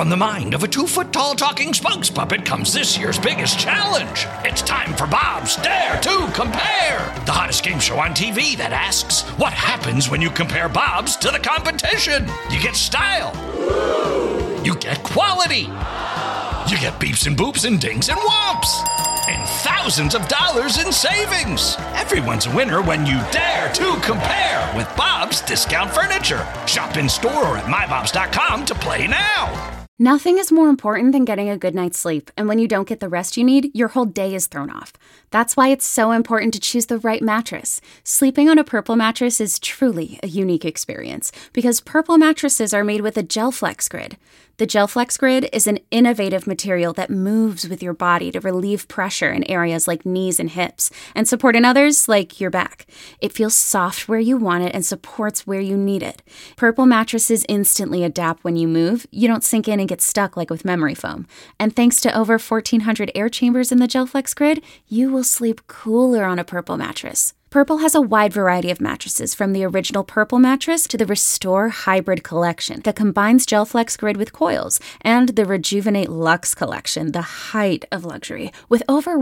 From the mind of a 2-foot-tall talking spokes puppet comes this year's biggest challenge. It's time for Bob's Dare to Compare, the hottest game show on TV that asks, what happens when you compare Bob's to the competition? You get style. You get quality. You get beeps and boops and dings and whomps. And thousands of dollars in savings. Everyone's a winner when you dare to compare with Bob's Discount Furniture. Shop in store or at mybobs.com to play now. Nothing is more important than getting a good night's sleep, and when you don't get the rest you need, your whole day is thrown off. That's why it's so important to choose the right mattress. Sleeping on a Purple mattress is truly a unique experience, because Purple mattresses are made with a GelFlex Grid. The GelFlex Grid is an innovative material that moves with your body to relieve pressure in areas like knees and hips, and support in others like your back. It feels soft where you want it and supports where you need it. Purple mattresses instantly adapt when you move. You don't sink in and get stuck like with memory foam. And thanks to over 1,400 air chambers in the GelFlex Grid, you will sleep cooler on a Purple mattress. Purple has a wide variety of mattresses, from the original Purple mattress to the Restore Hybrid collection that combines GelFlex Grid with coils, and the Rejuvenate Luxe collection, the height of luxury, with over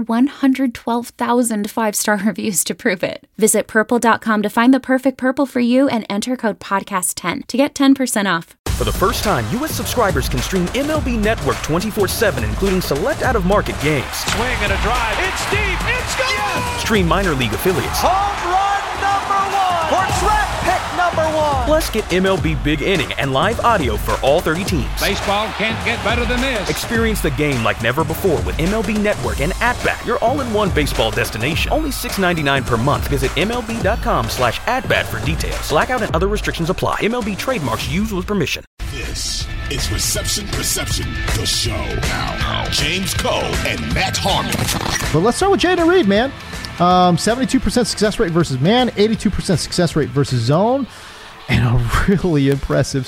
112,000 five-star reviews to prove it. Visit purple.com to find the perfect Purple for you and enter code podcast10 to get 10% off. For the first time, U.S. subscribers can stream MLB Network 24/7, including select out-of-market games. Swing and a drive. It's deep. It's gone. Yes! Stream minor league affiliates. Home run number 1. Or draft pick number 1. Plus, get MLB Big Inning and live audio for all 30 teams. Baseball can't get better than this. Experience the game like never before with MLB Network and At-Bat, your all-in-one baseball destination. Only $6.99 per month. Visit MLB.com/AtBat for details. Blackout and other restrictions apply. MLB trademarks used with permission. This is Reception Perception, the show. Now, James Koh and Matt Harmon. But let's start with Jayden Reed, man. 72% success rate versus man, 82% success rate versus zone, and a really impressive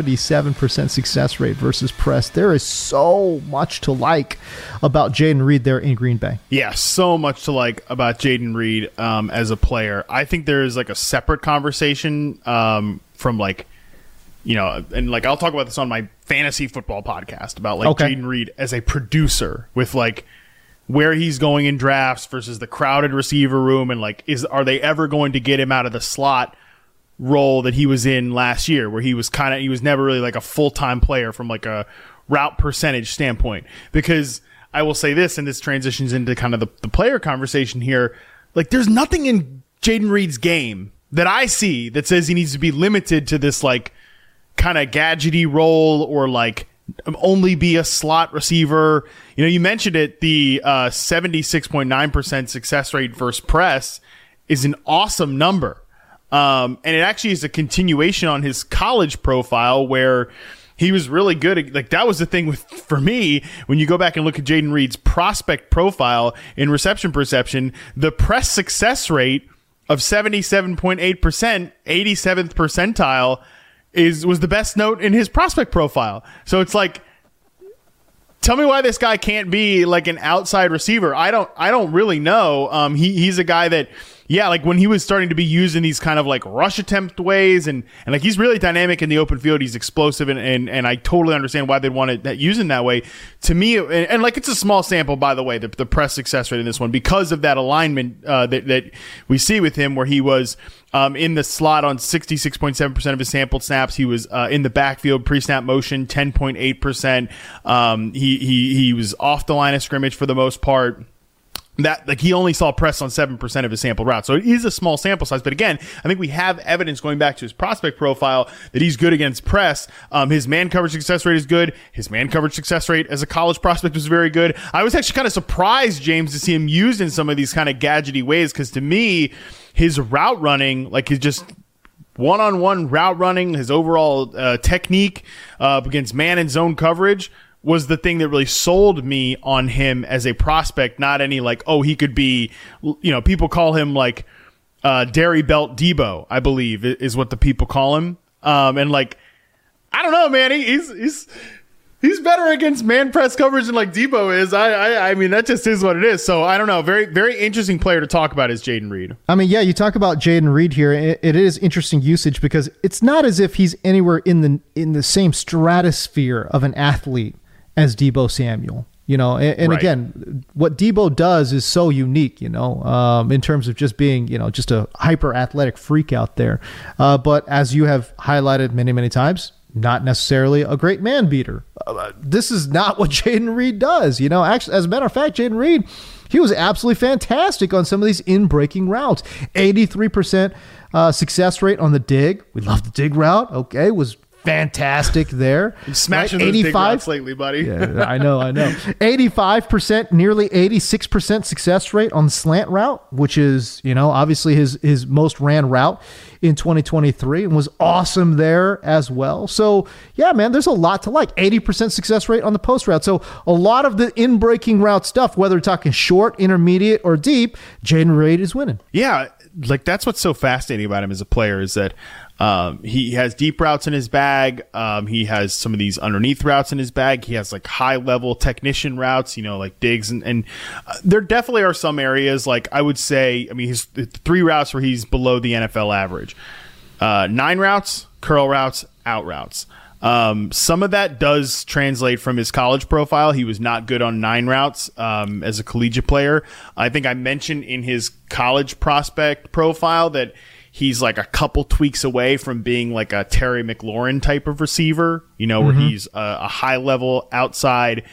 77% success rate versus press. There is so much to like about Jayden Reed there in Green Bay. Yeah, so much to like about Jayden Reed as a player. I think there is like a separate conversation from like, you know, and like I'll talk about this on my fantasy football podcast about like Jayden Reed as a producer with like where he's going in drafts versus the crowded receiver room, and like are they ever going to get him out of the slot role that he was in last year, where he was never really like a full-time player from like a route percentage standpoint. Because I will say this, and this transitions into kind of the player conversation here, like there's nothing in Jayden Reed's game that I see that says he needs to be limited to this like kind of gadgety role or like only be a slot receiver. You know, you mentioned it, the 76.9% success rate versus press is an awesome number. And it actually is a continuation on his college profile where he was really good at, like that was the thing for me, when you go back and look at Jayden Reed's prospect profile in Reception Perception, the press success rate of 77.8%, 87th percentile, was the best note in his prospect profile. So it's like, tell me why this guy can't be like an outside receiver. I don't really know. He's a guy that, yeah, like when he was starting to be used in these kind of like rush attempt ways, and like he's really dynamic in the open field. He's explosive, and I totally understand why they'd want to use him that way. To me, and like it's a small sample, by the way, the press success rate in this one, because of that alignment that we see with him, where he was in the slot on 66.7% of his sampled snaps. He was in the backfield pre-snap motion 10.8%. He was off the line of scrimmage for the most part. That like he only saw press on 7% of his sample routes. So it is a small sample size. But again, I think we have evidence going back to his prospect profile that he's good against press. His man coverage success rate is good. His man coverage success rate as a college prospect was very good. I was actually kind of surprised, James, to see him used in some of these kind of gadgety ways, because to me, his route running, like his just one-on-one route running, his overall technique against man and zone coverage was the thing that really sold me on him as a prospect. Not any like, oh, he could be, you know, people call him like Derry Belt Debo, I believe is what the people call him. And like, I don't know, man, he's He's better against man press coverage than like Debo is. I mean, that just is what it is. So I don't know. Very, very interesting player to talk about is Jayden Reed. I mean, yeah, you talk about Jayden Reed here. It is interesting usage because it's not as if he's anywhere in the same stratosphere of an athlete as Debo Samuel. You know, and right. Again, what Debo does is so unique, you know, in terms of just being, you know, just a hyper athletic freak out there. But as you have highlighted many, many times, not necessarily a great man beater. This is not what Jayden Reed does. You know, actually, as a matter of fact, Jayden Reed, he was absolutely fantastic on some of these in-breaking routes. 83% success rate on the dig. We love the dig route. Okay, was fantastic there. You're smashing those dig routes lately, buddy. Yeah, I know. 85%, nearly 86% success rate on the slant route, which is, you know, obviously his most ran route in 2023 and was awesome there as well. So, yeah, man, there's a lot to like. 80% success rate on the post route. So a lot of the in-breaking route stuff, whether we're talking short, intermediate, or deep, Jayden Reed is winning. Yeah, like that's what's so fascinating about him as a player is that he has deep routes in his bag. He has some of these underneath routes in his bag. He has like high level technician routes, you know, like digs. And there definitely are some areas, like I would say, I mean, his 3 routes where he's below the NFL average. 9 routes, curl routes, out routes. Some of that does translate from his college profile. He was not good on 9 routes as a collegiate player. I think I mentioned in his college prospect profile that he's like a couple tweaks away from being like a Terry McLaurin type of receiver, you know, where he's a high level outside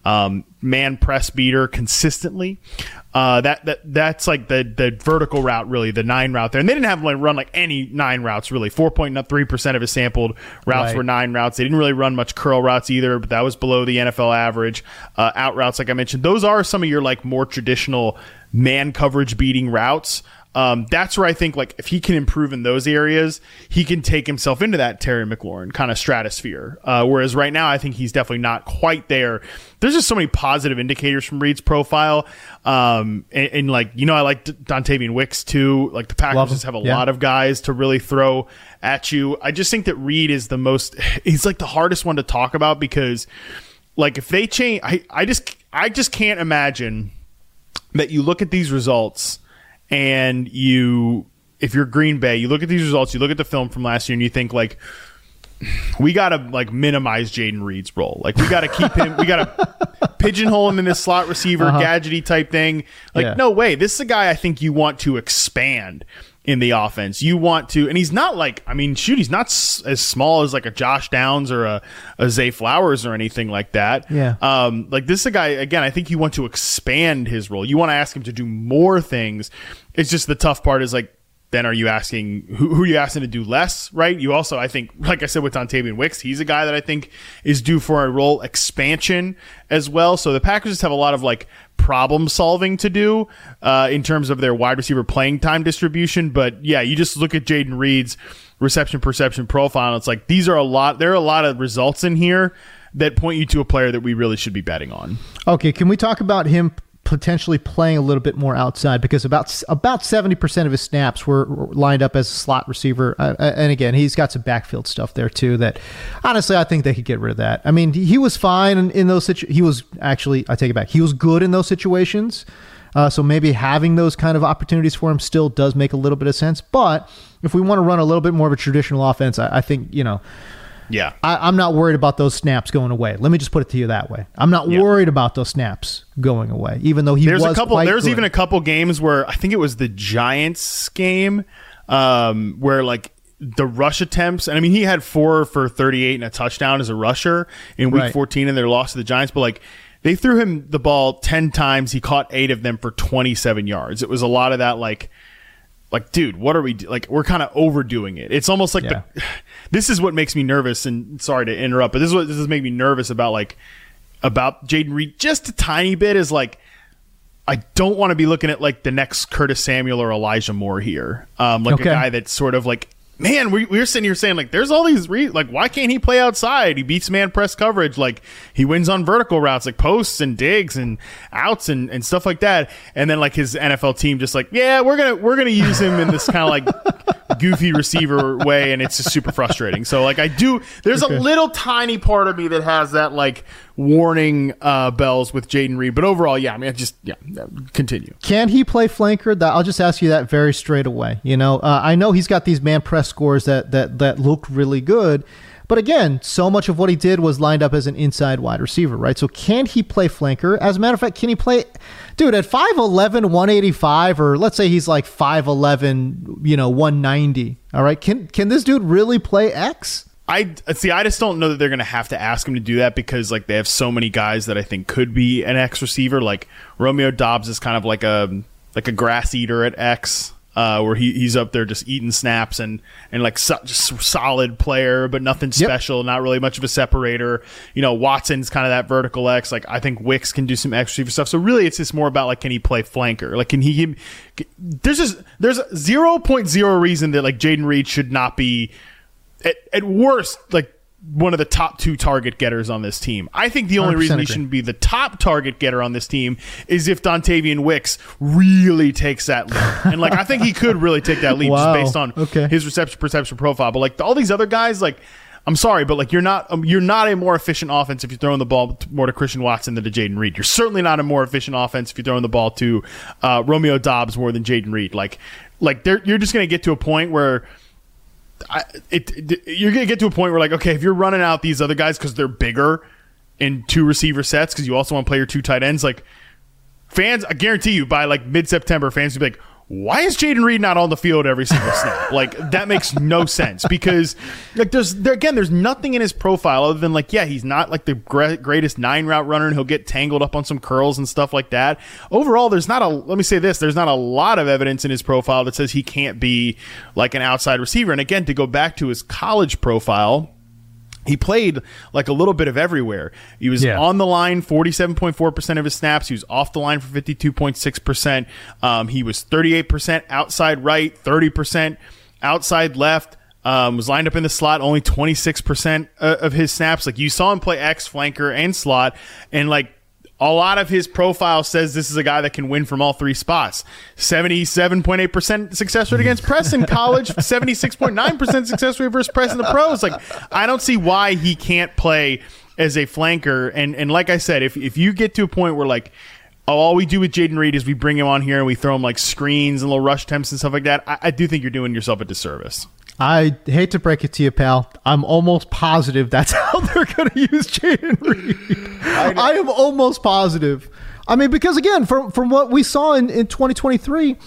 man press beater consistently. That's like the vertical route, really, the 9 route there. And they didn't have him run like any 9 routes, really. 4.3% of his sampled routes were 9 routes. They didn't really run much curl routes either, but that was below the NFL average. Out routes, like I mentioned, those are some of your like more traditional man coverage beating routes. That's where I think like if he can improve in those areas, he can take himself into that Terry McLaurin kind of stratosphere. Whereas right now, I think he's definitely not quite there. There's just so many positive indicators from Reed's profile. And like, you know, I like Dontavian Wicks too. Like the Packers just have a lot of guys to really throw at you. I just think that Reed is he's like the hardest one to talk about because like if they change, I just can't imagine that you look at these results and if you're Green Bay, you look at these results, you look at the film from last year and you think like, we got to like minimize Jayden Reed's role. Like we got to keep him, we got to pigeonhole him in this slot receiver, gadgety type thing. Like, no way. This is a guy I think you want to expand in the offense. You want to, and he's not like, I mean, shoot, he's not as small as like a Josh Downs or a Zay Flowers or anything like that. Yeah. Like this is a guy, again, I think you want to expand his role. You want to ask him to do more things. It's just the tough part is like, then are you asking who are you asking to do less, right? You also, I think, like I said with Dontavian Wicks, he's a guy that I think is due for a role expansion as well. So the Packers just have a lot of like problem solving to do in terms of their wide receiver playing time distribution. But yeah, you just look at Jayden Reed's reception perception profile, and it's like there are a lot of results in here that point you to a player that we really should be betting on. Okay, can we talk about him potentially playing a little bit more outside, because about 70% of his snaps were lined up as a slot receiver. And again, he's got some backfield stuff there too that honestly, I think they could get rid of that. I mean, he was fine in those situations. He was actually, I take it back. He was good in those situations. So maybe having those kind of opportunities for him still does make a little bit of sense. But if we want to run a little bit more of a traditional offense, I think, you know, yeah, I'm not worried about those snaps going away. Let me just put it to you that way. I'm not worried about those snaps going away, even though there's even a couple games where I think it was the Giants game where like the rush attempts, and I mean he had 4 for 38 and a touchdown as a rusher in week 14 in their loss to the Giants, but like they threw him the ball 10 times. He caught 8 of them for 27 yards. It was a lot of that like, dude, what are we like? We're kind of overdoing it. It's almost like this is what makes me nervous. And sorry to interrupt, but this is making me nervous about Jayden Reed just a tiny bit. Is like I don't want to be looking at like the next Curtis Samuel or Elijah Moore here, a guy that's sort of like, man, we're sitting here saying like there's all these like why can't he play outside? He beats man press coverage, like he wins on vertical routes like posts and digs and outs and stuff like that. And then like his NFL team just like, yeah, we're gonna use him in this kind of like goofy receiver way, and it's just super frustrating. So like there's a little tiny part of me that has that like warning bells with Jayden Reed, but overall, continue. Can he play flanker? I'll just ask you that very straight away. I know he's got these man press scores that look really good. But again, so much of what he did was lined up as an inside wide receiver, right? So can he play flanker? As a matter of fact, can he play, dude, at 5'11", 185, or let's say he's like 5'11", 190, all right? Can this dude really play X? I just don't know that they're going to have to ask him to do that because like they have so many guys that I think could be an X receiver. Like Romeo Doubs is kind of like a grass eater at X. Where he's up there just eating snaps and like just solid player, but nothing special, not really much of a separator. Watson's kind of that vertical X. Like I think Wicks can do some extra receiver stuff. So really, it's just more about like, can he play flanker? Like, there's 0.0 reason that like Jayden Reed should not be at worst like one of the top 2 target getters on this team. I think the only reason he shouldn't be the top target getter on this team is if Dontavian Wicks really takes that leap. And like I think he could really take that leap just based on his reception perception profile. But like all these other guys, like I'm sorry, but like you're not a more efficient offense if you're throwing the ball more to Christian Watson than to Jayden Reed. You're certainly not a more efficient offense if you're throwing the ball to Romeo Doubs more than Jayden Reed. Like you're just going to get to a point where you're going to get to a point where like, okay, if you're running out these other guys because they're bigger in 2 receiver sets because you also want to play your 2 tight ends, like fans, I guarantee you by like mid-September, fans will be like, why is Jayden Reed not on the field every single snap? Like that makes no sense because like there's nothing in his profile other than like, yeah, he's not like the greatest 9 route runner and he'll get tangled up on some curls and stuff like that. Overall, there's not a lot of evidence in his profile that says he can't be like an outside receiver. And again, to go back to his college profile, he played like a little bit of everywhere. He was on the line 47.4% of his snaps. He was off the line for 52.6%. He was 38% outside right, 30% outside left. Was lined up in the slot, only 26% of his snaps. Like you saw him play X, flanker, and slot, and like a lot of his profile says this is a guy that can win from all 3 spots. 77.8% success rate against press in college, 76.9% success rate versus press in the pros. Like, I don't see why he can't play as a flanker. And like I said, if you get to a point where like, all we do with Jayden Reed is we bring him on here and we throw him like screens and little rush attempts and stuff like that, I do think you're doing yourself a disservice. I hate to break it to you, pal. I'm almost positive that's how they're going to use Jayden Reed. I am almost positive. I mean, because again, from what we saw in 2023,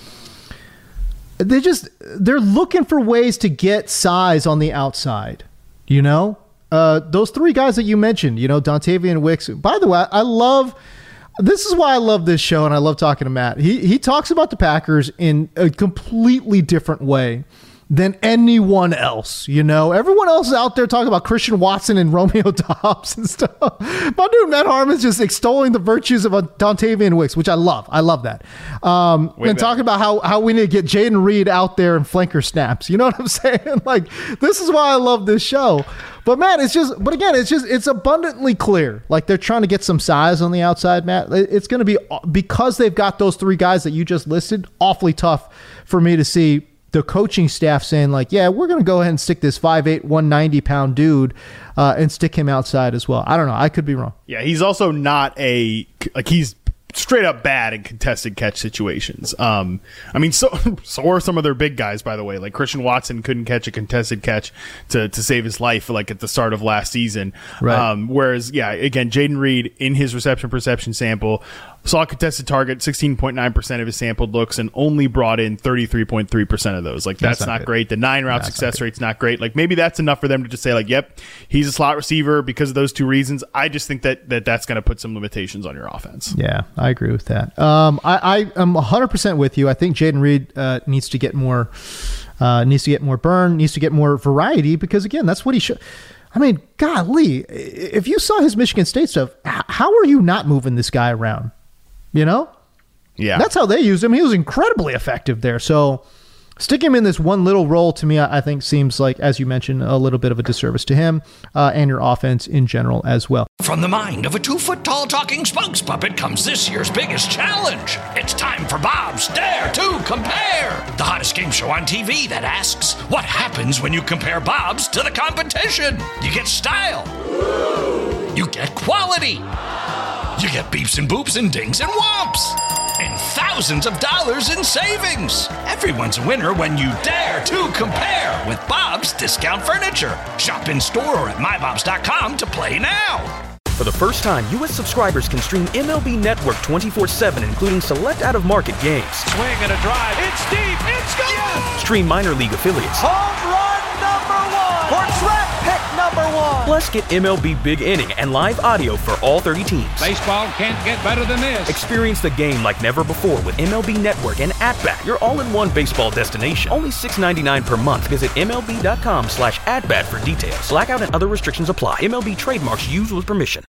they're looking for ways to get size on the outside. Those 3 guys that you mentioned, Dontavian Wicks. By the way, this is why I love this show and I love talking to Matt. He talks about the Packers in a completely different way than anyone else. Everyone else is out there talking about Christian Watson and Romeo Doubs and stuff. My dude Matt Harmon's just extolling the virtues of a Dontavian Wicks, which I love. I love that. And talking about how we need to get Jayden Reed out there and flanker snaps. You know what I'm saying? Like, this is why I love this show. But Matt, it's abundantly clear. Like they're trying to get some size on the outside, Matt. It's going to be, because they've got those 3 guys that you just listed, awfully tough for me to see the coaching staff saying like, yeah, we're going to go ahead and stick this 5'8", 190-pound dude and stick him outside as well. I don't know. I could be wrong. Yeah, he's also not he's straight up bad in contested catch situations. I mean, so are some of their big guys, by the way. Like Christian Watson couldn't catch a contested catch to save his life, like at the start of last season. Right. Whereas, yeah, again, Jayden Reed in his reception perception sample saw a contested target 16.9% of his sampled looks and only brought in 33.3% of those. Like that's not great. The 9 route success rate's not great. Like maybe that's enough for them to just say like, yep, he's a slot receiver because of those 2 reasons. I just think that's going to put some limitations on your offense. Yeah, I agree with that. I am 100% with you. I think Jayden Reed needs to get more burn, needs to get more variety because again, that's what he should. I mean, golly, if you saw his Michigan State stuff, how are you not moving this guy around? Yeah. That's how they used him. He was incredibly effective there. So Sticking him in this one little role, to me, I think seems like, as you mentioned, a little bit of a disservice to him and your offense in general as well. From the mind of a 2-foot-tall talking spokes puppet comes this year's biggest challenge. It's time for Bob's Dare to Compare, the hottest game show on TV that asks, what happens when you compare Bob's to the competition? You get style. You get quality. You get beeps and boops and dings and whomps. And thousands of dollars in savings. Everyone's a winner when you dare to compare with Bob's Discount Furniture. Shop in store or at mybobs.com to play now. For the first time, U.S. subscribers can stream MLB Network 24/7, including select out-of-market games. Swing and a drive. It's deep. It's gone. Yes. Stream minor league affiliates. Home run number 1. For draft pick number 1. Plus, get MLB Big Inning and live audio for all 30 teams. Baseball can't get better than this. Experience the game like never before with MLB Network and At-Bat, your all-in-one baseball destination. Only $6.99 per month. Visit MLB.com/AtBat for details. Blackout and other restrictions apply. MLB trademarks used with permission.